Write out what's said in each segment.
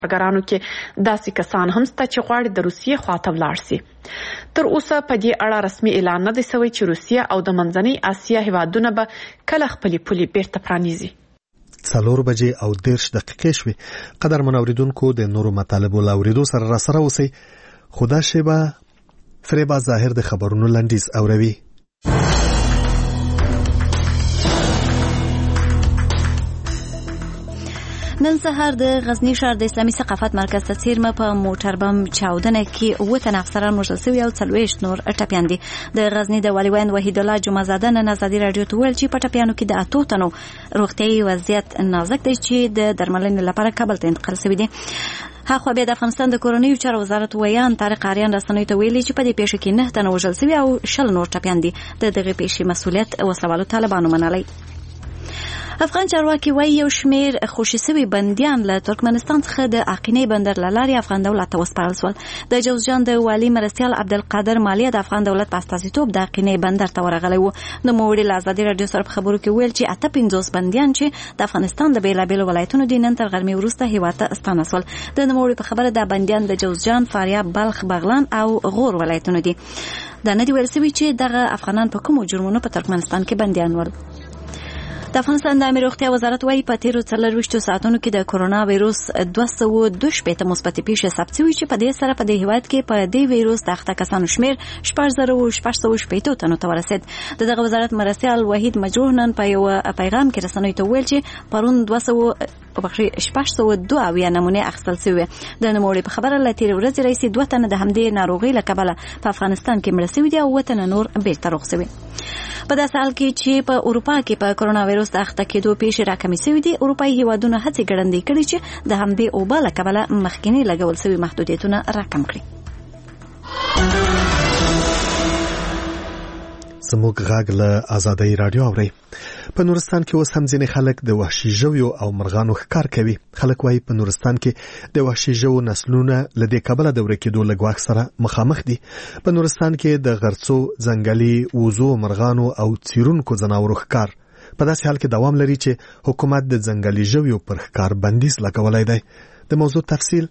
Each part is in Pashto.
کارګرانو کې داسې کسان هم شته چې غواړي د روسیې خواته ولاړ شي. تر اوسه په دې اړه رسمي اعلان نه دی شوی چې روسیه او د منځنۍ اسیا هیوادونه به کله خپلې پولې بیرته پرانیزي. 4 بجې او 10 دقیقې شوې. قدرمن اوریدونکو د نورو مطالبو له اوریدو سره راسره اوسئ. خدا شیبه فریبا ظاهر د خبرونو لنډیز اوروي. نن سهار د غزنی ښار د اسلامي ثقافت مرکز ته څیرمه په موټر بم چاودنه کې 7 تن افسران وژل شوي او 40 نور ټپیان دي. د غزنی د والیوان وحید الله جمعزاده نن ازادي رادیو ته ویل چې په ټپیانو کې د 8 تنو روغتیايي وضعیت نازک دی چې د درملنې لپاره کابل ته انتقال شوي دي. هغه بیا د افغانستان د کورنیو چارو وزارت ویان طارق آریان رسنیو ته ویلي چې په دې پیښه کې 9 تن وژل شوي او 20 نور ټپیان دي. د دغه پیښې مسؤلیت وسلوالو طالبانو منلی. افغان چارواکي وايي یو شمیر خوشي سوي بنديان له ترکمنستان څخه د اقینې بندر لاري افغان دولت ته وسپارل شول. د جوزجان د والی مرستیال عبدالقادر مالیه د افغان دولت په استازیتوب د اقینې بندر ته ورغلی و. نو موړي له ازادي رادیو سره په خبرو کې ویل چې 58 بنديان چې د افغانستان د بیلابیلو ولایتونو د نن تر غرمې وروسته هیواد ته ستانه شول. د نوموړي په خبره د بنديان د جوزجان، فاریاب، بلخ، بغلان او غور ولایتونو دي. دا نه دی ویل شوی چې دغه افغانان په کومو جرمونو په ترکمنستان کې بنديان ول. د افغانستان د امیر روغتیا وزارت وايي په تیرو 24 ساعتونو کې د کورونا وایروس 222 مثبتې پیښې ثبت شوي چې په دې سره په دې هیواد کې په دې وایروس د اخته کسانو شمیر 4660 تنو ته ورسید. دغه وزارت مرستیال وحید مجروح نن په یو پیغام کې رسنیو ته ویل چې پرون 202 نمونه اخیستل شوی. د نوموړي په خبره له تیر ورځې راځي 2 تنه د همدې ناروغي له کبله په افغانستان کې مړ شوي دي او 2 تنه نور بیرته روغ شوي. په داسې حال کې چې په اروپا کې په کورونا وایروس د اخته کېدو پیښې راکمې شوي دي، اروپایي هیوادونه هڅې ګړندۍ کړي چې د همدې اوبه له کبله مخکینی لګول شوي محدودیتونه راکم کړي. زموږ غږ له ازادۍ رادیو اوري. په نورستان کې اوس هم ځینې خلک د وحشي ژویو او مرغانو ښکار کوي. خلک وايي په نورستان کې د وحشي ژویو نسلونه له دې کبله د ورکېدو له ګواښ سره مخامخ دي. په نورستان کې د غرڅو، ځنګلي وزو، مرغانو او څیرونکو ځناورو ښکار په داسې حال کې دوام لري چې حکومت د ځنګلي ژویو پر ښکار بندیز لګولی دی. د موضوع تفصیل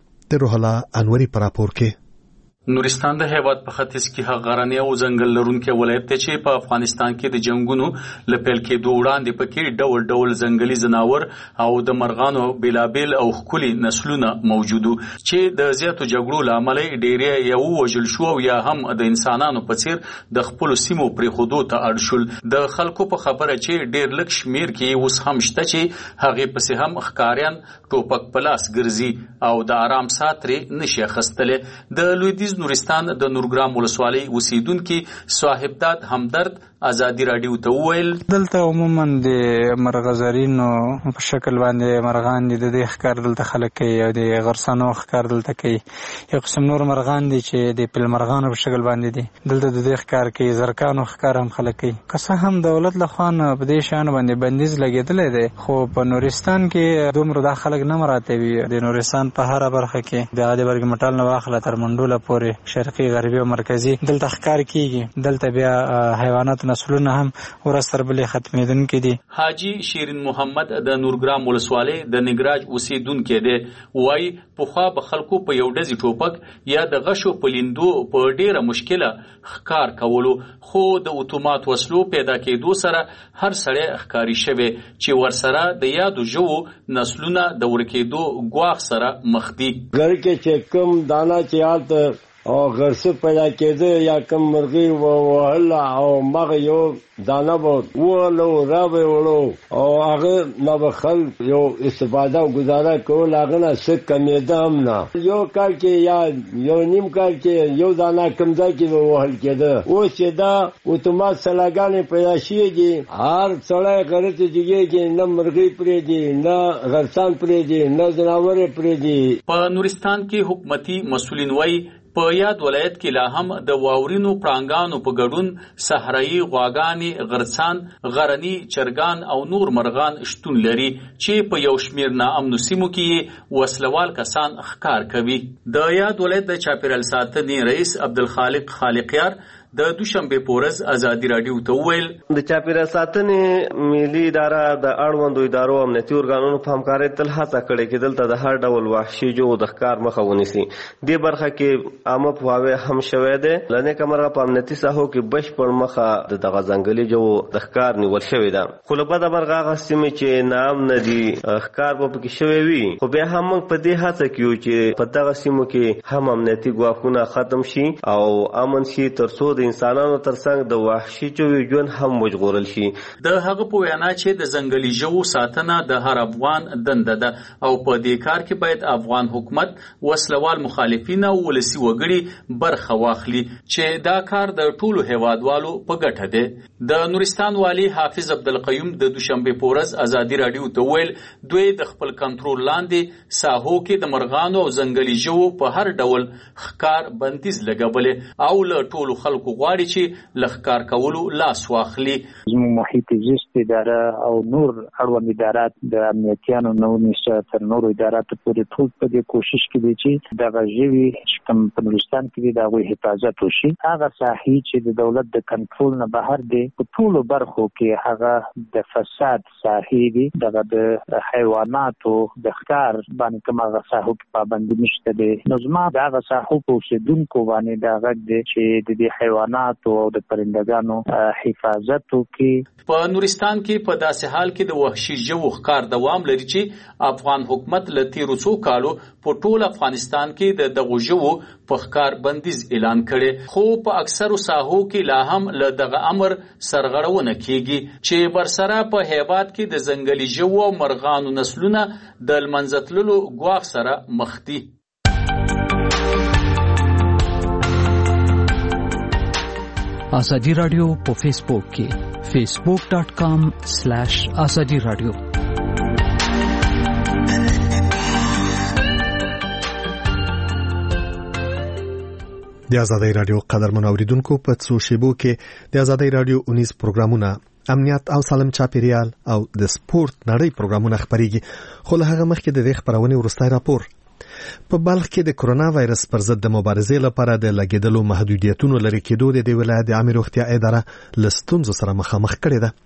د روح الله انوري په راپور کې. نورستان د هیواد په ختیځ کې هغه غرنی او ځنګل لرونکی ولایت دی چې په افغانستان کې د جنگونو له پیل کېدو وړاندې پکې ډول ډول ځنګلي ځناور او د مرغانو بیلابیل او ښکلي نسلونه موجود وو چې د زیاتو جګړو له امله ډېری یا ووژل شو او یا هم د انسانانو په څیر د خپلو سیمو پرېښودو ته اړ شول. د خلکو په خبره چې ډېر لږ شمیر کې اوس هم شته چې هغې پسې هم ښکاریان ټوپک په لاس ګرځي او د آرام ساه ترې نشي اخیستلی. د لویدیځ نورستان د نورګرام ولسوالۍ اوسیدونکي صاحبداد همدرد ازادي رادیو ته وویل دلته عموما د مرغزرینو په شکل باندې مرغان دي، د دې ښکار دلته خلک کوي او د غرسانو ښکار دلته کوي. یو قسم نور مرغان دي چې د پیل مرغانو په شکل باندې دي، دلته د دې ښکار کوي. زرکانو ښکار هم خلک کوي. که څه هم دولت له خوا نه په دې شیانو باندې بندیز لګېدلی دی، خو په نورستان کې دومره دا خلک نه مراعاتوي. د نورستان په هره برخه کې د عادبرګ مټال نه واخله تر منډوله پورې شرقي، غربي او مرکزي دلته ښکار کیږي. دلته بیا حیوانات نسلونه هم ورځ تر بلې ختمېدونکي دي. حاجي شیرین محمد د نورګرام ولسوالۍ د نګراج اوسیدونکی دی. وایي پخوا به خلکو په یو ډزي ټوپک یا د غشو په لیندو په ډېره مشکله ښکار کولو، خو د اتومات وسلو پیدا کېدو سره هر سړی ښکاري شوی چې ورسره د یادو ژوو نسلونه د ورکېدو ګواښ سره مخ دي. غر کې چې کوم دانه چې هلته او غرسه پیدا کېده یا کم مرغی وهل او مغه یو دانه به ولو را به ولو او هغه نه به خلک یو استفاده او گزاره کول، هغه نه څه کمېده هم نه. یو کال کې یا یو نیم کال کې یو دانه کم ځای کې به وهل کېده. اوس چې دا اتومات سلاګانې پیدا شوي دي، هر سړی غره ته جګېږي، نه مرغۍ پرېږدي، نه غرسان پرېږدي، نه ځناور پرېږدي. په نورستان کې حکومتي مسؤلین وایي په یاد ولایت کې لا هم د واورینو پړانګانو په ګډون صحرایي غواګانې، غرڅان، غرني چرګان او نور مرغان شتون لري چې په یو شمیر ناامنو سیمو کې وسلوال کسان ښکار کوي. د یاد ولایت د چاپیریال ساتنې رئیس عبدالخالق خالقیار د دوشنبه پورز ازادي رادیو ته ویل د چاپیریال ساتنې ملي اداره د اړوندو ادارو امنیتي ارګانونو په همکارۍ تل هڅه کړې چې دلته د هر ډول وحشي ژوو د ښکار مخه ونیسي. دې برخه کې عامه پوهاوی هم شوی دی. لنې کمرغه په امنیتي ساحو کې بشپړ مخه د دغه ځنګلي ژوو د ښکار نیول شوی ده. خو له بده مرغه هغه سیمې چې نام نه دي ښکار به پکې شوی وي، خو بیا هم موږ په دې هڅه کې یو چې په دغه سیمو کې هم امنیتي ګواښونه ختم شي او امن شي، ترڅو د انسانانو ترڅنګ د وحشي ژوو ژوند هم وژغورل شي. د هغه په وینا چې د ځنګلي ژوو ساتنه د هر افغان دنده ده او په دې کار کې باید افغان حکومت، وسلوال مخالفین او ولسي وګړي برخه واخلي چې دا کار د ټولو هیوادوالو په ګټه ده. د نورستان والی حافظ عبدالقیوم د دوشنبه پورز ازادي رادیو ته ویل دوی د خپل کنټرول لاندې ساحو کې د مرغانو او ځنګلي ژوو په هر ډول ښکار بندیز لګولې او له ټولو خلکو غواړي چې له ښکار کولو لاس واخلي. زموږ محیط زیست اداره او نور اړوند ادارات د امنیتیانو نو نشه تر نورو اداراتو پورې ټول په دې کوشش کې دي چې دغه ژوي چې کوم په نورستان کې دي د هغوی حفاظت وشي. هغه ساحې چې د دولت د کنټرول نه بهر دي په ټولو برخو کې هغه د فساد ساحې دي، دغه د حیواناتو د ښکار باندې کوم هغه ساحو کې پابندي نشته دی. نو زما د هغه ساحو په اوسېدونکو باندې دا غږ دی چې د دې حیواناتو او د پرندګانو حفاظت وکړي. په نورستان کې په داسې حال کې د وحشي ژوو ښکار دوام لري چې افغان حکومت له تیرو څو کالو په ټول افغانستان کې د دغو ژوو په ښکار بندیز اعلان کړي، خو په اکثرو ساحو کې لا هم له دغه امر سرغړونه کیږي چې برسره په هیواد کې د ځنګلي ژوو او مرغانو نسلونه د لمنځه تللو ګواښ سره مخ دي. آزادی رادیو په فیسبوک کې facebook.com/azadi radio. د آزادی رادیو قدرمن اوریدونکو په څو شیبو کې د آزادی رادیو 19 پروګرامونه، امنیت او سالم چاپیریال او د سپورت نړۍ پروګرامونه خبريږي. خو له هغه مخکې د دې خبرونه ورستای راپور. په بلخ کې د کرونا وایرس پر ضد د مبارزې لپاره د لګیدلو محدودیتونو لري کېدو د ولایت د عامه روغتیا اداره لستونزو سره مخامخ کړي ده.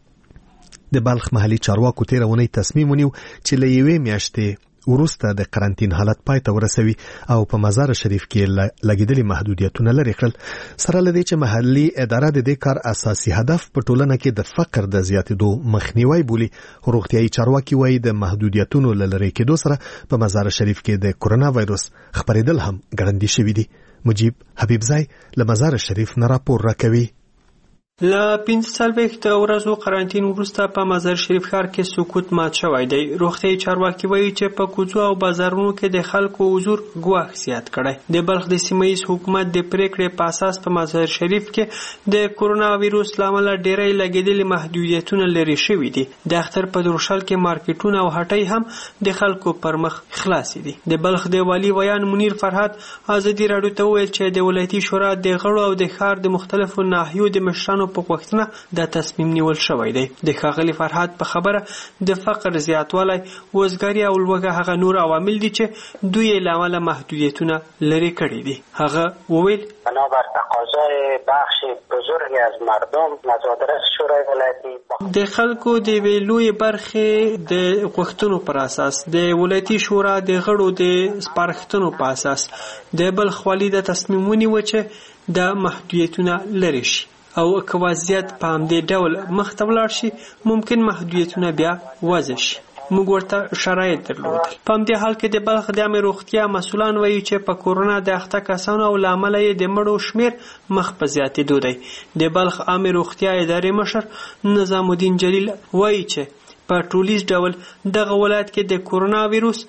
د بلخ محلي چارواکو تیرونی تصمیم ونیو چې له یوې میاشتې وروسته د قرنټین حالت پای ته ورسوي او په مزار شریف کې لګیدلي محدودیتونه لري کړل. سره لدی چې محلي اداره د دې کار اساسي هدف په ټولنه کې د فقر د زیاتېدو مخنیوي بولي. روغتيایي چارواکي وایي د محدودیتونو لری کېدو سره په مزار شریف کې د کرونا وایرس خبرېدل هم ګړندې شوې دي. مجيب حبیبزای له مزار شریف نه راپور راکوي. له 15 ورځو قرنټین وروسته په مزار شریف ښار کې سکوت مات شوی دی. روغتیایي چارواکي وایي چې په کوڅو او بازارونو کې د خلکو حضور ګواښ زیات کړی. د بلخ د سیمه‌ایز حکومت د پریکړې په اساس په مزار شریف کې د کرونا وایروس لامل ډېرې لګیدلې محدودیتونه لري شوې دي. د اختر په دروشل کې مارکیټونه او هټۍ هم د خلکو پر مخ خلاص دي. د بلخ د والی ویان منیر فرحات آزادي راډیو ته ویل چې د ولایتي شورا د غړو او د ښار د مختلفو ناحیو د مشرانو په وختونه د تصمیم نیول شوی دی. د ښاغلي فرحات په خبره د فقر زیاتوالی، وزګاري او لوږه هغه نور عوامل دي چې دوی لامل محدودیتونه لري کړي دي. هغه وویل بنابر تقاضای بخش بزرگی از مردم مصادره شورای ولایتی د خلکو د ویلوی برخې د غوښتنو پر اساس د ولایتي شورا د غړو د سپارښتنو په اساس د بلخ والی د تصمیم ونیو چې د محدودیتونه لري شي او که وضعیت په همدې ډول مخ ته ولاړ شي ممکن محدودیتونه بیا وضع شي. موږ ورته شرایط درلودل. په همدې حال کې د بلخ د عامه روغتیا مسؤلان وایي چې په کورونا د اخته کسانو او لامل یې د مړو شمیر مخ په زیاتېدو دی. د بلخ عامه روغتیا ادارې مشر نظام الدین جلیل وایي چې په ټولیز ډول دغه ولایت کې د کورونا وایروس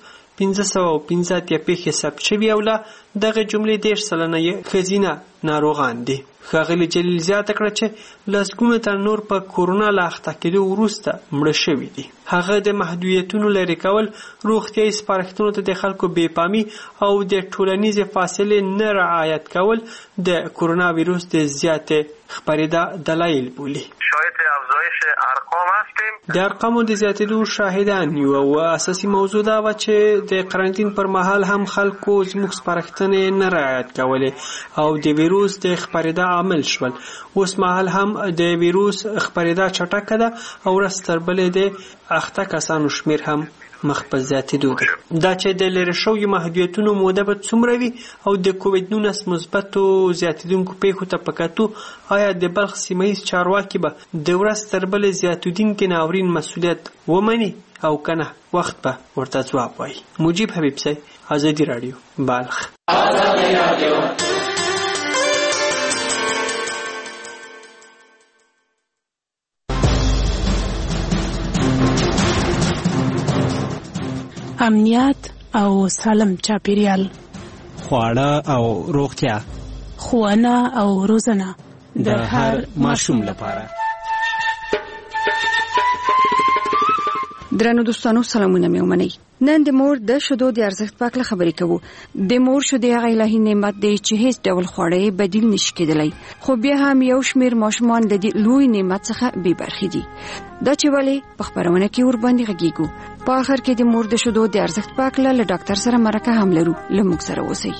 515 پیښې ثبت شوي او له دغه جملې 10% ښځینه ناروغان دي. ښاغلي جلیل زیاته کړه چې لسګونه تن نور په کورونا له اخته کېدو وروسته مړه شوي دي. هغه د محدودیتونو لرې کول، روغتیایي سپارښتنو ته د خلکو بېپامي او د ټولنیزې فاصلې نه رعایت کول د کورونا ویروس د زیاتې خپرېدا دلایل بولي. شاید افزایش افزایش ارقام هستیم. د ارقامو د زیاتېدو شاهدان یو او اساسي موضوع دا و چې د قرنټین پر مهال هم خلکو زموږ سپارښتنې نه رعایت کولې او د ویروس د خپرېدا عامل شول. اوس مهال هم د ویروس خپرېدا چټکه ده او ورځ تر بلې د اخته کسانو شمیر هم مخ په زیاتېدو ده. دا چې د لرې شویو محدودیتونو موده به څومره وي او د کووډ 19 مثبتو زیاتېدونکو پیښو ته په کتو آیا د بلخ سیمه ییز چارواکي به د ورځ تر بلې زیاتېدونکي ناورین مسؤلیت ومني او کنه وخت به ورته ځواب وایي. مجیب حبیبزی، آزادي راډیو، بلخ. امنیت او سالم چاپیریال، خواړه او روغتیا، ښوونه او روزنه د هر ماشوم لپاره. درنو دوستانو، سلامونه مې ومنئ. نن د مور د شیدو د ارزښت په اړه خبرې کوو. د مور شیدې هغه الهي نعمت دی چې هیڅ ډول خوړې بدیل نشي کېدلی، خو بیا هم یو شمیر ماشومان د دې لوی نعمت څخه بې برخې دي. دا چې ولې په خبرونه کې ورباندې غږیږو. په آخر کې د مور د شیدو د ارزښت په اړه له ډاکټر سره مرکه هم لرو. له موږ سره اوسئ.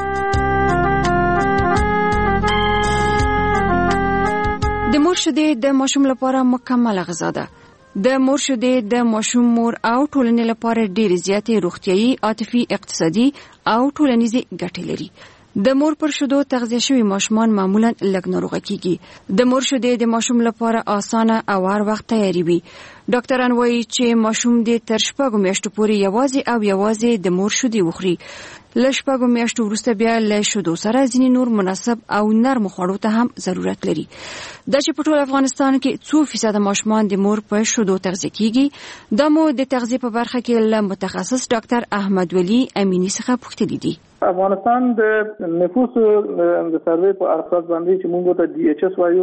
د مور شیدې د ماشوم لپاره مکمله غذا ده. د مور شیدې د ماشوم، مور او ټولنې لپاره ډېر زیاتې روغتیايي، عاطفي، اقتصادي او ټولنیزې ګټې لري. د مور پر شیدو تغذیه شوي ماشومان معمولا لږ ناروغه کیږي. د مور شیدې د ماشوم لپاره اسانه او هر وخت تیاری وي. ډاکټران وایي چې ماشوم دې تر 6 میاشتو پورې یوازې د مور شیدې وخوري. له 6 میاشتو وروسته بیا له شیدو سره ځینې نور مناسب او نرم خوړو ته هم ضرورت لري. دا چې په ټول افغانستان کې 2% ماشومان د مور په شیدو تغذیه کیږي. دا مو د تغذیه په برخه کې له متخصص ډاکټر احمد ولی امینی څخه پوښتنه دي. افغانستان د نفوس د سروې په اساس باندې چې موږ ته دی ایچ اس وایو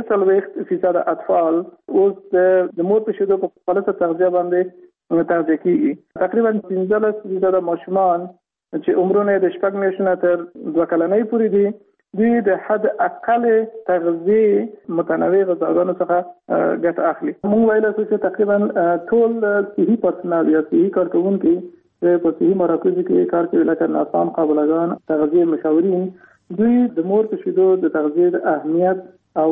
3% اطفال اوس د مور په شیدو په غلطه تغذیه باندې تغذیه کیږي. تقریبا 15% ماشومان چې عمرونه د 6 میاشتو نه تر 2 کلنۍ پورې دي، دوی د حد اقل تغذیه متنوع غذاګانو څخه ګټه اخلي. موږ ویل چې تقریبا ټول صحي پرسنل یا صحي کارکونکي په صحي مراکزو کې کار کوي، لکه ناسام قابلګان، تغذیه مشاورین، دوی د مور په شیدو د تغذیه د اهمیت او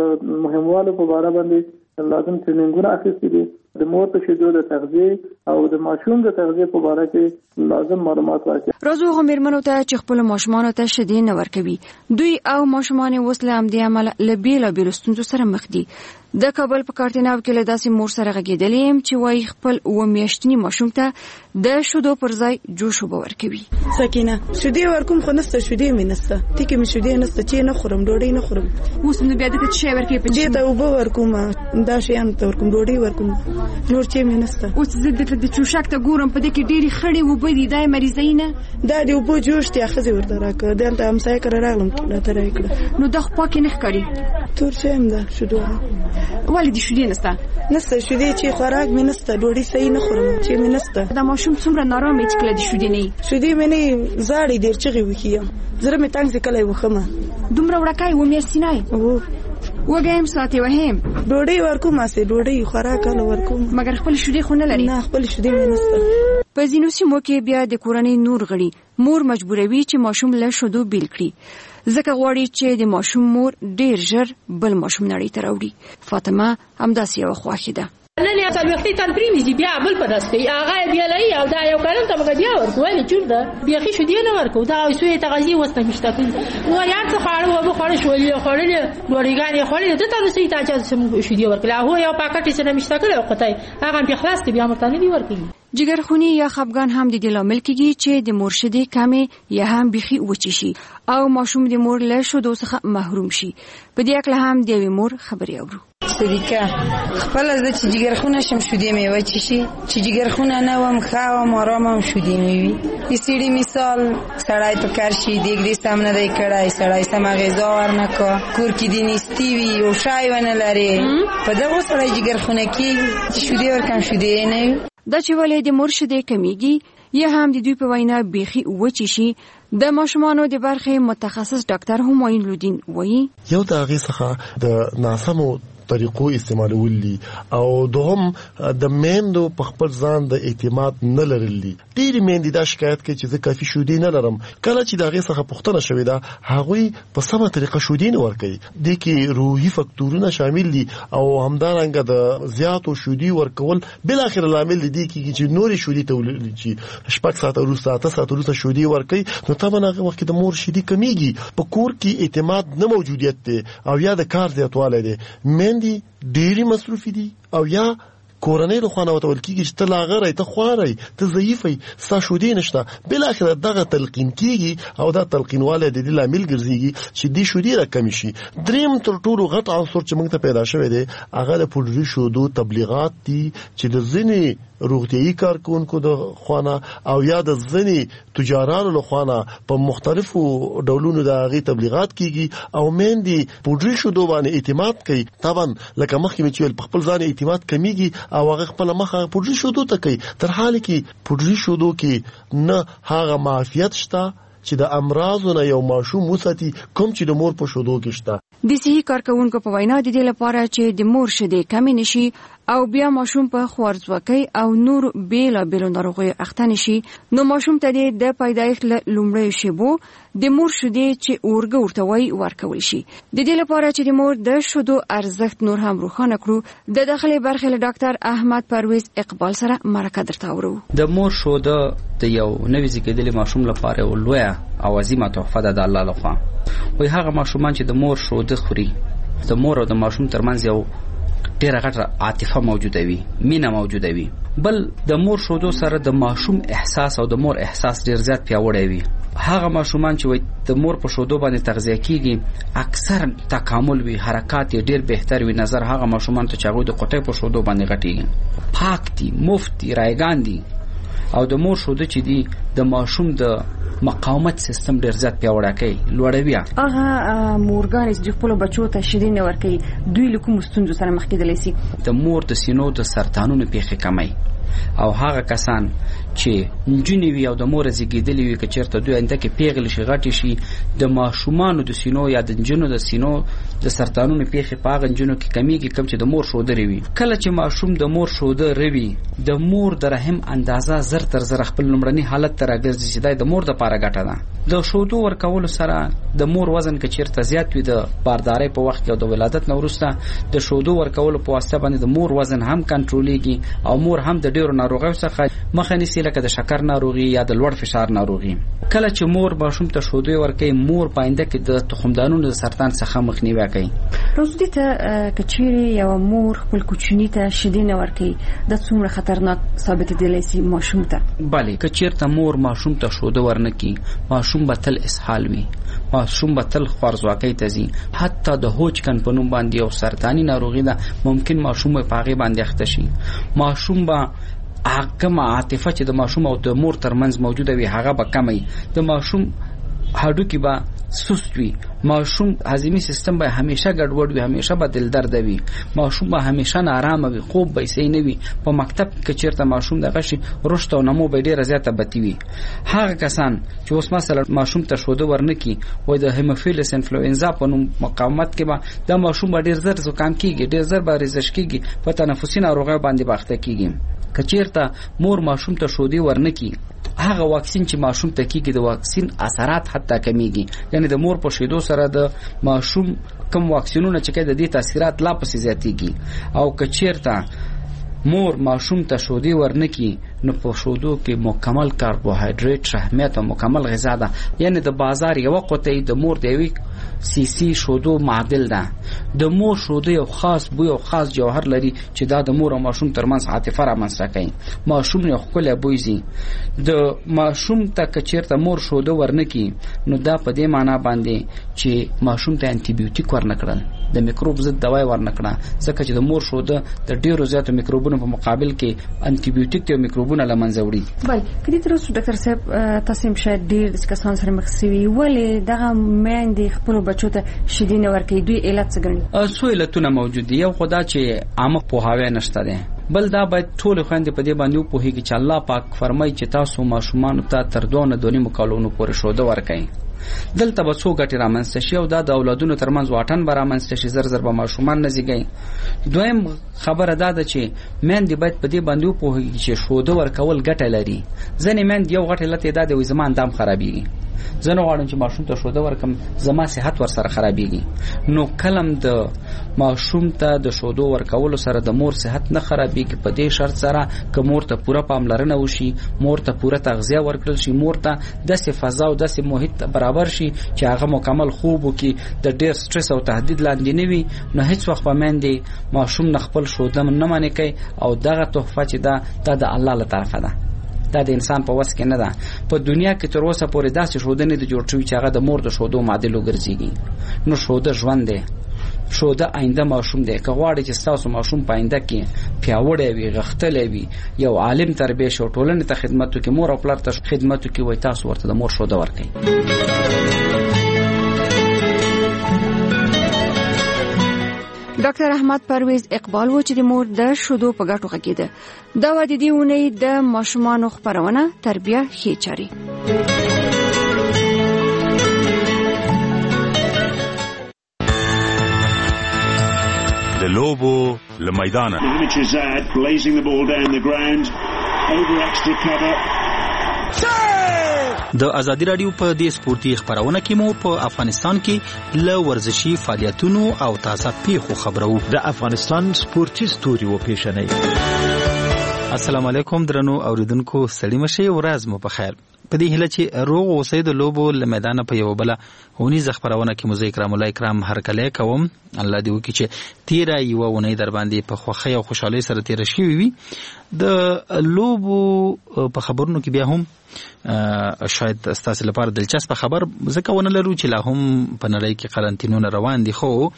مهموالي په اړه باندې لازم ټریننګونه اخیستي دي. د مور په شیدو د تغذیه او د ماشوم د تغذیه په اړه کې لازم معلومات ورکړي. راځو غومرمنو ته چې خپل ماشومان ته شیدې نه ورکوي. دوی او ماشومان وسله هم د عمل لبیل ستونزو سره مخ دي. د کابل په کارتیناو کې له داسې مور سره غږېدلې چې وایي خپل 2 میاشتنی ماشوم ته د شیدو پر ځای جوش وبو ورکوي. سکینه شیدې ورکوم خو نسته، شیدې مې نسته، ټیکې مې شیدې نسته چې نه خورم، ډوډۍ نه خورم. اوس نو بیا دته شی ورکوي په دې ته وبو ورکوم، دا شیان ته ورکوم، ډوډۍ ورکوم، نور چې مې نسته. اوس زه د چوشک ته ګورم په دې کې ډېری خړې وبو دي، دای مریضینه دا دی وبو جوش ته اخزي ورته راکړه. دلته هم سای کړه راغلم ته راکړه. نو د خپل کې نه ښکاری تور شم دا شیدو ولې دي شیدې نسته شیدې چې خوراک مې نسته، ډوډۍ صحیح نه خورم چې مې نسته. دا ماشوم څومره نارامه چې کله د شیدې نه شیدې مې نه زاړې ډېر چغې وکیم، زړه مې تنګ کله وخمه دومره وړکای و میاشتنای وګایم ساتي وهم ډوډۍ ورکوم، اسې ډوډۍ خوراک کله ورکوم، مګر خپل شیدې خو نه لري. نه خپل شیدې مې نسته. په ځینو سیمو کې بیا د کورنۍ نور غړي مور مجبوروي چې ماشوم له شیدو بیل کړي، ځکه غواړي چې د ماشوم مور ډیر ژر بل ماشوم نړۍ ته راوړي. فاطمه همداسې یو خواخې ده. نن یا څلوختي تن پریمزي بیا بل پداسته هغه بیا لای او دا یو کارن ته مګ بیا ورکول چور ده بیا خې شو دی نه ورکو دا سوې تغذیه وسته مشتاق نو یا څه خاړو وبو خاړ شولې خاړلې ډوړیګانې خاړلې ته تاسو سي تاجه سم شو دی ورکل هو یو پاکټ سره مشتاق له وختای هغه بیا خلاص بیا مرتانه دی ورکړي. جګرخونی یا خپګان هم د دې لامل کېږي چې د مرشدي کمې یا هم بيخي وچی شي او ماشوم د مور له شودو څخه محروم شي. په دې اړه هم د مور خبرې اورو. صدیقه خپل از چې جګرخونه شم شودې مې وچی شي چې جګرخونه نه وم خاوم آرامم شودې مې وي. یسیړي مثال سړای په کار شي دیګري سامنے دی کړای سړای سم غذا ورنکو کور کې دی نستی وي او شای ونه لري په دغه سړای جګرخونه کې شودې ورکم شودې نه دا چې ولې د مرشدي کمیږي یا هم د دوی په وینا بيخي وچی شي. د ماشومانو د برخې متخصص ډاکټر همایون لودین وایي یو د هغې څخه د ناسمو طریقو استعمالول دي او دوهم د میندو په خپل ځان د اعتماد نه لرل دي. ډېری میندې دا شکایت کوي چې زه کافي شودې نه لرم. کله چې دا غي څخه پوښتنه شوې ده هغوی په سمه طریقه شودې نه ورکوي. د کې روحي فاکتورونه شامل دي او همدارنګه د زیاتو شودې ورکول بل اخر لامل دي چې نورې شودې تولید چې شپږ ساعت وروسته 8 ساعت وروسته شودې ورکوي نو طبعا هغه وخت د مور شیدې کمیږي. په کور کې اعتماد نه موجودیت دی او یا د کار زیاتوالی دی. میندې ډېری مصروفي دي او یا کورنۍ له خوانه وتول کیږي چې ته لاغره ته خواري ته ضعیفي ستا شودې نشته. بل اخر دغه تلقین کیږي او دا تلقینواله د دې لامل ګرځيږي چې دې شودې راکم شي. دریم تر ټولو غټ عنصر چې موږ ته پیدا شوی دی هغه د پوډري شودو تبلیغات دي چې د ځینې روغتيایي کارکونکو د خوانه او یا د ځینې تجارانو له خوانه په مختلفو ډولونو د هغه تبلیغات کیږي او میندې پوډري شودو باندې اعتماد کوي. طبعا لکه مخکې چې په خپل ځان اعتماد کمیږي او هغه خپل مخه پوډري شودو ته کوي تر حال کې پوډري شودو کې نه هغه معافیت شته چې د امراضونو یو ماشوم وساتي کوم چې د مور په شودو کې شته. د صحي کارکونکو په وینا د دې لپاره چې د مور شیدې کمی نشي او بیا ماشوم په خوارځواکۍ او نور بیلابیلو ناروغیو اخته نشي نو ماشوم ته د پیدایښت لومړیو شیبو د مور شیدې چې اورګه ورته وایي ورکول شي. د دې لپاره چې د مور د شیدو ارزښت نور هم روښانه کړو د داخلي برخې له ډاکټر احمد پرویز اقبال سره مرکه درته اورو. د مور شیده د یو نوې زیږیدلي ماشوم لپاره یو لویه او عظیمه تحفه ده د الله لخوا. وای هغه ماشومان چې د مور شیده خوري د مور او د ماشوم ترمنځ یو ډیره غټه عاطفه موجوده وي، مینه موجوده وي. بل د مور شیدو سره د ماشوم احساس او د مور احساس ډیر زیات پیاوړی وي. هغه ماشومان چې د مور په شیدو باندې تغذیه کیږي اکثر تکامل وي، حرکات ډیر بهتر وي. نظر هغه ماشومان ته چې هغه د قطعې په شیدو باندې غټيږي پاک دي، مفت دي، رایگان دي. او د مور شیدو چې دي د ماشوم د مقاومت سیستم ډیر زیات پیاوړی کوي، لوړوي. هغه مورګان چې خپل بچو ته شیدې نه ورکوي دوی له کوم ستونزو سره مخ کېدلی شي؟ د مور د سینو د سرطانونو پیښې کموي او هغه کسان چې نجونې وي او د مور زیږیدلې وي که چېرته دوی انده کې پیغلې شي غټې شي د ماشومانو د سینو یا د نجونو د سینو د سرطانونو پیښې په هغه نجونو کې کمیږي کوم چې د مور شودرې وي. کله چې ماشوم د مور شودرې وي د مور د رحم اندازه زر تر زر خپل لومړني حالت ته راګرځي چې د مور د پاره ګټه ده. د شودو ورکولو سره د مور وزن که چېرته زیات وي د باردارۍ په وخت کې او د ولادت نه وروسته د شودو ورکولو په واسطه باندې د مور وزن هم کنټرولېږي او مور هم د ډېرو ناروغیو څخه مخه نیسي لکه د شکر ناروغي یا د لوړ فشار ناروغي. کله چې مور ماشوم ته شودې ورکوي مور په آینده کې د تخمدانونو د سرطان څخه مخنیوی کوي. روزدي ته کچېرې یو مور خپل کوچني ته شیدې نه ورکوي د څومره خطرناک ثابتېدلی شي ماشوم ته؟ بله که چېرته مور ماشوم ته شوده ورنکي ماشوم به تل اسهال وي، ماشوم به تل خوارځواکۍ ته ځي. حتی د هوچکن په نوم باندې یو سرطاني ناروغي ده ممکن ماشوم په هغې باندې اخته شي. ماشوم به هغه عاطفه چې د ماشوم او د مور ترمنځ موجوده وي هغه به کمی. د ماشوم هډوکي به سست وي، ماشوم هضمي سیستم به همیشه ګډوډ وي، همیشه به دل درد وي، ماشوم به همیشه نارامه وي، خوب به صحیح نه وي. په مکتب کې چیرته ماشوم دغه شي رشد او نمو به ډیره زیاته بدی وي. هغه کسان چې اوس مثلا ماشوم ته شوده ورنکي وای د هیموفیلس انفلوئنزا په نوم مقاومت کې به د ماشوم به ډیر زر زکام کیږي، ډیر زر به ریزش کیږي، په تنفسي ناروغیو باندې باخته کیږي. که چیرته مور ماشوم ته شودې ورنکي هغه واکسین چې ماشوم ته کیږي د واکسین اثرات حتی کمیږي. یعنی د مور په شیدو سره د ماشوم کم واکسینونه چې د دې تاثیرات لا پسې زیاتېږي. او که چیرته مور ماشوم ته شودې ورنکي نو په شودو کې مکمل کاربوهایډریټ اهمیت او مکمل غذا ده. یعنی د بازار یو قطعه د مور د یوې سیسی شودو معادل ده. د مور شودو یو خاص بوی او خاص جوهر لري چې دا د مور او ماشوم ترمنځ عاطفه رامنځته کوي. ماشوم یو ښکلی بوی ځي. د ماشوم ته که چېرته مور شودو ورنکي نو دا په دې معنا باندې چې ماشوم ته انټي بیوټیک ورنکړل، د میکروب ضد دوای ورنکړه، ځکه چې د مور شوده د ډیرو زیاتو میکروبونو په مقابل کې انټي بیوټیک ته میکروبونه لمنځه وړي. بل کله تر اوسه ډاکټر صاحب تاسو هم شاید ډیر د کسان سره مخ شوي ولې دغه میندې خپل بچو ته شیدې نه ورکوي، دوی علت څه ګڼي؟ څو علتونه موجود دي. یو خدا چې عامه پوهاوی نشته ده. بل دا باید ټول خويندې په دې باندې وپوهیږي چې الله پاک فرمایي چې تاسو ماشومان ته تر 2.5 کالونو پورې شوده ورکړئ. دلته به څو ګټې رامنځته شي او دا د اولادونو ترمنځ واټن به رامنځته شي، زر به ماشومان نه زیږي. دویم خبره دا ده چې میندې باید په دې باندې وپوهیږي چې شوده ورکول ګټه لري. ځینې میندې یو غټ علت یې دا دی وایي زما اندام خرابېږي، زه نه غواړم چې ماشوم ته شوده ورکم، زما صحت ورسره خرابېږي. نو کلم د ماشوم ته د شودو ورکولو سره د مور صحت نه خرابېږي، په دې شرط سره که مور ته پوره پاملرنه وشي، مور ته پوره تغذیه ورکړل شي، مور ته داسې فضا او داسې محیط برابر شي چې هغه مکمل خوب وکړي، د ډېر سټرس او تهدید لاندې نه وي، نو هیڅ وخت به میندې ماشوم نه خپل شوده نه منې کوي. او دغه تحفه چې دا د الله له طرفه ده، دا د انسان په وس کې نه ده. په دنیا کې تر اوسه پورې داسې شوده نه دی جوړ شوی چې هغه د مور د شودو معادل وګرځېږي. نو شوده ژوند دی، شوده آینده ماشوم دی. که غواړئ چې ستاسو ماشوم په آینده کې پیاوړی وي، غښتلی وي، یو عالم تربیه شي او ټولنې ته خدمت وکړي، مور او پلار ته خدمت وکړي، وایي تاسو ورته د مور شوده ورکړئ. ډاکټر احمد پرویز اقبال و چې د مور د شودو په ګټو غږیده. دا و د دې اونۍ د ماشومانو خپرونه تربیه ښې چارې. د لوبو له میدانه د ازادي رادیو په دې سپورتي خبرونه کې مو په افغانستان کې له ورزشي فعالیتونو او تازه پیښو خبرو. د افغانستان سپورتي ستوري و پیښنې. السلام علیکم درنو اوریدونکو، سړی مشه ورځ مو په خیر. په دې هله چې روغ اوسئ د لوبو له میدان په یو بل اونیزه خبرونه کې مزه کرام الله کرام هر کله کوم. الله دې وکړي چې تیرا یو ونی در باندې په خوخه او خوشاله سره تیر شي وي. د لوبو په خبرونو کې بیا هم شاید تاسو لپاره دلچسپ خبر ځکه ونه لرو چې لا هم په نړۍ کې قرنطینونه روان دي. خو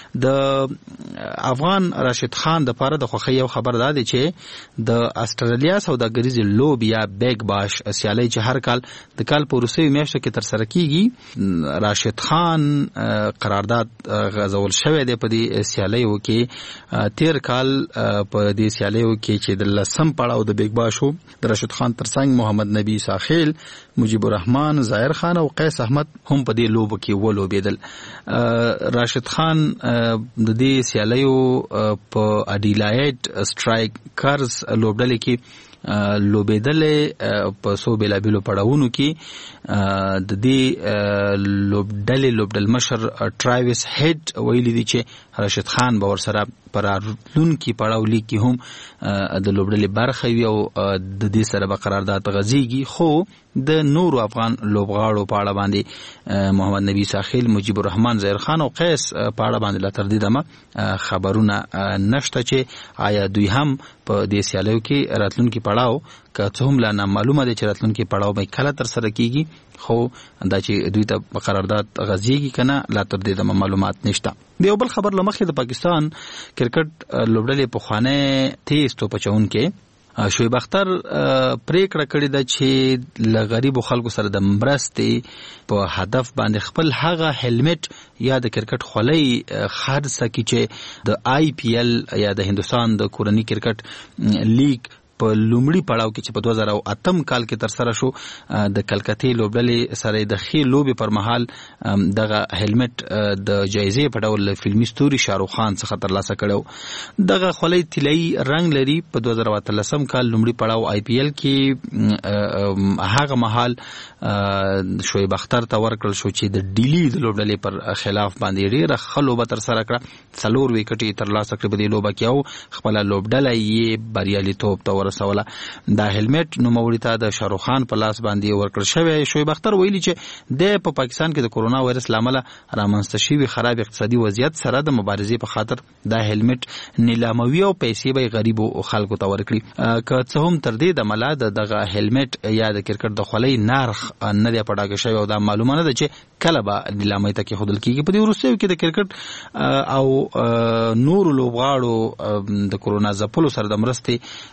د افغان راشد خان د لپاره د خوخه یو خبر دا دی چې د استرالیا سوداګریز لوب یا بیگ باش سیالي چې هر کال د کال په روسي میاشتو کې تر سره کیږي، راشد خان قرارداد غزول شوی دی په دې سیالیو کې. تیر کال په دې سیالیو کې چې د لسم پړاو د بیگ باشو د راشد خان ترڅنګ محمد نبی ساخیل، مجيب الرحمن، ظاهر خان او قیس احمد هم په دې لوب کې ولوبېدل. راشد خان د دې سیالیو په اډیلایډ سټرایکرز لوبډلې کې لوبېدلې په سو بېلابېلو پړاوونو کې. د دې لوبډل مشر ټرایوس هیډ ویلي دی چې راشد خان به ورسره پر راتلونکي پړاو لیګ کې هم د لوبډلې برخه وي او د دې سره به قرارداد غځېږي. خو د نورو افغان لوبغاړو په اړه باندې محمد نبی ساخیل، مجيب الرحمن، ظاهر خان او قیس په اړه باندې لا تر دې دمه خبرونه نشته چې آیا دوی هم په دې سیالیو کې راتلونکي پړاو که څه هم لا معلومه ده چې راتلونکي پړاو به کله تر سره کیږي، خو دا چې دوی ته قرارداد غځېږي کنه لا تر دې دمه معلومات نشته. د یو بل خبر لمخې د پاکستان کرکټ لوبډلې په خوانه تیز توپ چونکې شعیب اختر پریکړه کړې ده چې له غریبو خلکو سره د مرستې په هدف باندې خپل هغه هلمټ یا د کرکټ خولۍ خرڅ کړي چې د IPL یا د هندوستان د کورنی کرکټ لیگ په لومړي پړاو کې چې په 2008 کال کې تر سره شو د کلکتې لوبډلې سره د خې لوبې پر مهال دغه هلمټ د جایزې په ډول فلمي ستوري شاروخ خان څخه ترلاسه کړو. دغه خولۍ طلایي رنگ لري. په 2013 کال لومړي پړاو IPL کې هغه مهال شعیب اختر ته ورکړل شو چې د ډیلی د لوبډلې پر خلاف باندې ډېره ښه لوبه تر سره کړه، 4 وکټې ترلاسه کړې په دې لوبه کې او خپل لوبډله یې بریالیتوب ته ورسوله. دا هلمټ نوموړي ته د شاروخ خان په لاس باندې ورکړل شوی. شعیب اختر ویلي چې د پاکستان کې د کورونا وایرس لامل رامنځته شوی خراب اقتصادي وضعیت سره د مبارزې په خاطر دا هلمټ نیلاموي او پیسې به غریبو خلکو ته ورکړي. که څه هم تر دې د ملا دغه هلمټ یا د کرکټ د خولۍ نرخ نه دی پړاګه شوی او دا معلومه نه ده چې کله به نیلامۍ ته کې خودل کیږي. په دې وروستیو کې د کرکټ او نورو لوبغاړو د کورونا ځپلو سره د مرستې په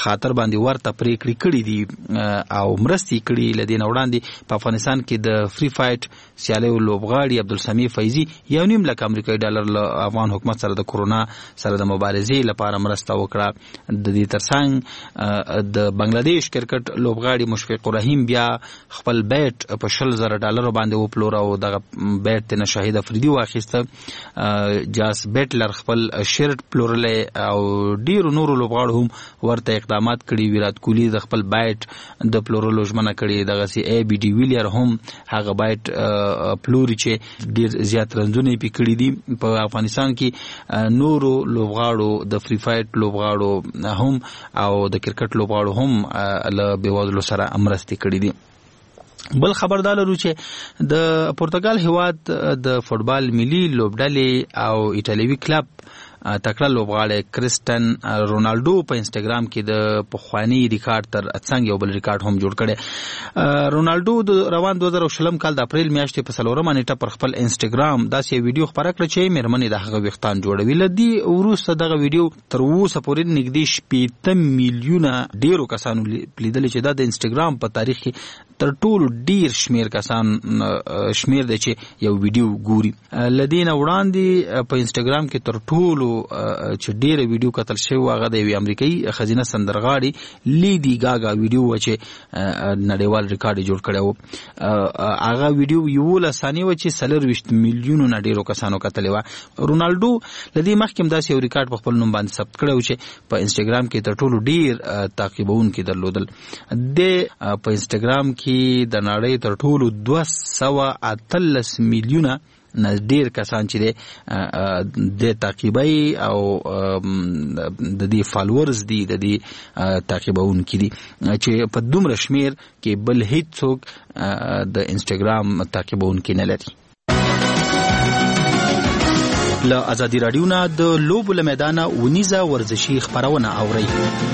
خاطر باندې ورته پریکړې کړې دي او مرستې کړې لدین وړاندې په افغانستان کې د فری فایټ سیالیو لوبغاړي عبدالسمیع فیضی $1.5 لک له افغان حکومت سره د کورونا سره د مبارزې لپاره مرسته وکړه. د دې ترڅنګ د بنگلاديش کرکټ لوبغاړي مشفق الرحیم بیا خپل بیٹ په $100,000 باندې وپلور او دغه بیٹ ته شاهد افریدي واخیسته. جاس بیټلر خپل شرټ پلورلې او ډیرو نورو لوبغاړو هم ورته اقدامات کړي. ویرات کوهلی د خپل بیٹ د پلورلو ژمنه کړي. دغه سي ای بي ډي ویلیر هم هغه بیٹ پلوري چې ډیر زیات رنځونه پې کړي دي. په افغانستان کې نورو لوبغاړو د فری فایټ لوبغاړو هم او د کرکټ لوبغاړو هم له بیوازلو سره مرستې کړي دي. بل خبردار لرو چې د پرتګال هیواد د فوتبال ملي لوبډلې او ایټالوي کلب تکړه لوبغاړی کرسټن رونالډو په انسټاګرام کې د پخوانی ریکارډ تر څنګ یو بل ریکارډ هم جوړ کړي. رونالډو د روان 2020 کال د اپریل میاشتې په 4 نیټه پر خپل انسټاګرام داسې ویډیو خبره کړه چې مېرمنې د هغه ویښتان جوړوي. لدی وروسته دغه ویډیو تر اوسه پورې نږدې 15 میلیونه ډیرو کسانو لیدل چې د انسټاګرام په تاریخ کې تر ټولو ډیر شمیر کسان شمیر دی چې یو ویډیو ګوري. لدین وړاندې په انسټاګرام کې تر ټولو چې ډیره ویډیو کتل شوی هغه د یوې امریکایي ښځینه سندرغاړې لیدي ګاګا ویډیو و چې نړیوال ریکارډ جوړ کړی و. هغه ویډیو 11 ثانیې و چې 40 میلیونو نه ډیرو کسانو کتلې وه. رونالډو لدی مخکې هم داسې یو ریکارډ په خپل نوم باندې ثبت کړی و چې په انسټاګرام کې تر ټولو ډیر تعقیبونکي درلودل. د په انسټاګرام کې د نړۍ تر ټولو 218 میلیونه نه ډیر کسان چې د تعقیبای او د دې فالوورز دي د دې تعقیبونکي دي چې په دومره شمیر کې بل هیڅ څوک د انسټاګرام تعقیبونکي نه لري. له ازادي رادیو نه د لوبو له میدانه ونیزه ورزشي خبرونه اورئ.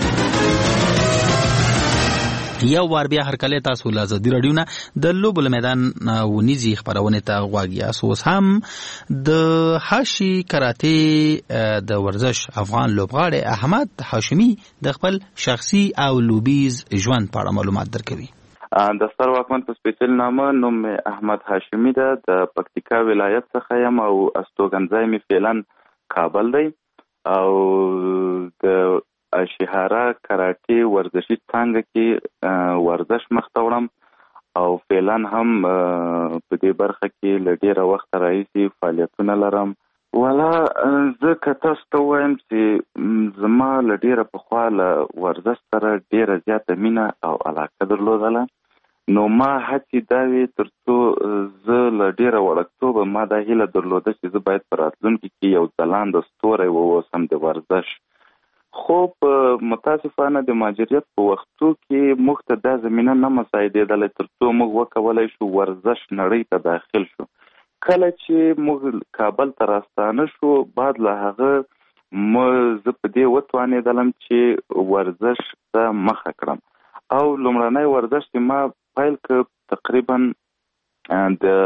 یو وار بیا هر کله تاسو له ازادي رادیو نه د لوبو له میدان ونیزي خبرونه ته غوږ یاست. اوس هم د هاشي کراته د ورزش افغان لوبغاړی احمد هاشمي د خپل شخصي او لوبیز ژوند په اړه معلومات درکوي. د ستر واکمن په سپیشل نامه نوم احمد هاشمي ده. د پکتیکا ولایت څخه یم او استوګنځای می فعلا کابل دی او د شهاره کراټي ورزشي څنګه کې ورزش مخته وړم او فعلا هم په دې برخه کې له ډیره وخت راهیسې فعالیتونه لرم. ولا زه که تاسو ته وایم چې زما له ډیره پخوا له ورزش سره ډیره زیاته مینه او علاقه درلودله، نو ما هڅې دا وې تر څو زه له ډیره وړکتوبه ما دا هیله درلوده چې زه باید په راتلونکي کې یو ځلانده ستوری واوسم د ورزش. خو په متاسفانه د مهاجریت په وختو کې موږ ته دا زمینه نه مساعدېدله تر څو موږ وکولی شو ورزش نړۍ ته داخل شو. کله چې موږ کابل ته راستانه شو بعد له هغه زه په دې وتوانېدلم چې ورزش ته مخه کړم او لومړنی ورزش چې ما پیل کړ تقریبا د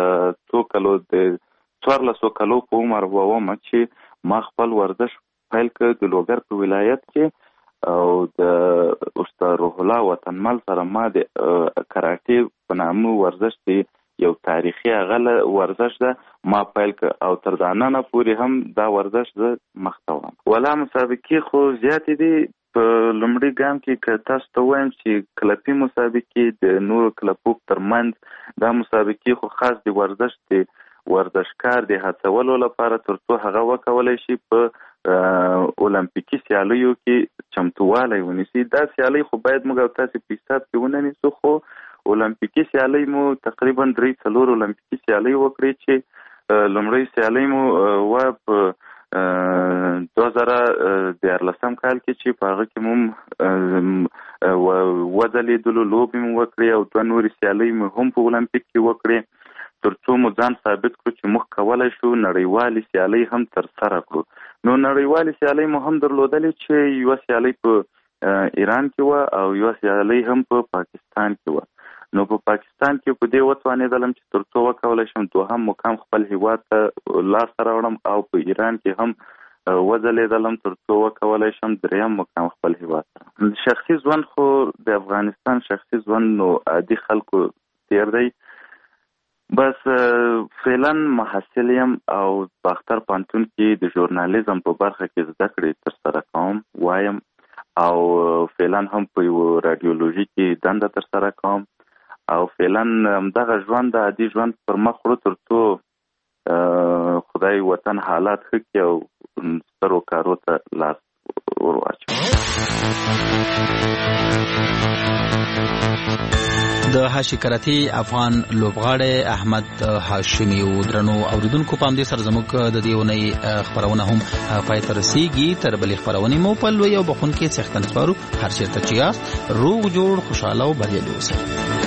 14 کالو په عمر وم چې ما خپل ورزش پیل کړ د لوګر په ولایت کې او د استاد روح الله وطنمل سره ما د کراټي په نامه ورزش دی یو تاریخي هغه ورزش ده ما پیل کړ او تر ځانه پورې هم دا ورزش زه مخته وړم. ولا مسابقې خو زیاتې دي. په لومړي ګام کې که تاسو ته وایم چې کلپي مسابقې د نورو کلپو ترمنځ دا مسابقې خو خاص د ورزش دی ورزشکار د هڅولو لپاره تر څو هغه وکولی شي په اولمپیکي سیالیو کې چمتووالی ونیسي. دا سیالۍ خو باید موږ او تاسې په حساب کې ونه نیسو، خو اولمپیکي سیالۍ مو تقریبا 3-4 اولمپیکي سیالۍ وکړې چې لومړۍ سیالۍ مو و په 2014 کال کې چې په هغه کې مو وځلېدلو لوبې مو وکړې او 2 نورې سیالۍ مو هم په اولمپیک کې وکړې تر څو مو ځان ثابت کړو چې موږ کولی شو نړیوالې سیالۍ هم ترسره کړو. نو نړیوالې سیالۍ مو هم درلودلې چې یوه سیالۍ په ایران کې وه او یوه سیالۍ هم په پاکستان کې وه. نو په پاکستان کې په دې وتوانېدلم چې تر څو وکولی شم دوهم مقام خپل هیواد ته لاسته راوړم او په ایران کې هم وځلېدلم تر څو وکولی شم دریم مقام خپل هیواد ته. شخصي ژوند خو د افغانستان شخصي ژوند نو عادي خلکو تیر دی. بس فعلا محصل یم او په اختر پوهنتون کې د ژورنالیزم په برخه کې زده کړې ترسره کوم وایم او فعلا هم په یو رادیولوژي کې دنده ترسره کوم او فعلا همدغه ژوند د عادي ژوند پر مخ وړو تر څو خدای وطن حالات ښه کړي او سترو کارو ته لاس ور واچوي. د هاشي کراتي افغان لوبغاړی احمد هاشمي او درنو اوریدونکو په همدې سره زموږ د دې اونۍ خبرونه هم پای ته رسیږي. تر بلې خبرونې مو په لوی او بخونکي څښتن سپارو. هر چېرته چې یاست روغ جوړ خوشاله او بریالي اوسئ.